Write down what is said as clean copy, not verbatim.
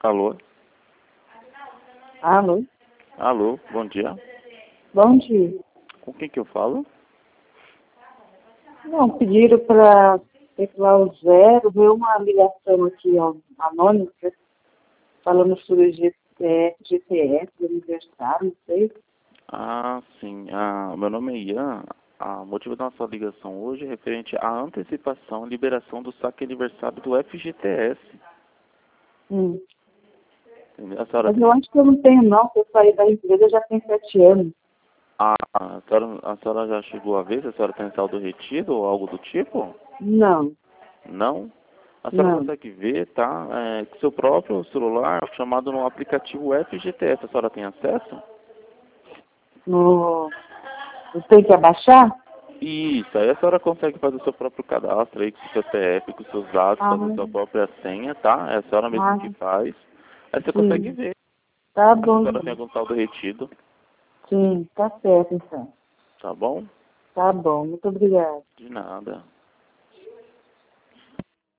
Alô? Alô? Alô, bom dia. Bom dia. Com quem que eu falo? Não, pediram para efetuar o zero, veio uma ligação aqui, ó, anônima, falando sobre GTS do aniversário, não sei. Ah, sim. Meu nome é Ian. O motivo da nossa ligação hoje é referente à antecipação e liberação do saque aniversário do FGTS. Hum. Entendeu? A senhora Mas tem... eu acho que eu não tenho não, porque eu saí da empresa já tem 7 anos. a senhora já chegou a ver se a senhora tem saldo retido ou algo do tipo? Não, Não? A senhora não. consegue ver, tá? Com seu próprio celular, chamado no aplicativo FGTS. A senhora tem acesso? No... Eu tenho que abaixar? Isso, aí a senhora consegue fazer o seu próprio cadastro aí com o seu CPF, com os seus dados, Ah, fazer sua própria senha, tá? É a senhora mesmo que ah, faz. Aí você consegue sim. ver Tá se a bom, senhora tem então. algum saldo retido, Sim, tá certo, então. tá bom? Tá bom, muito obrigada. De nada.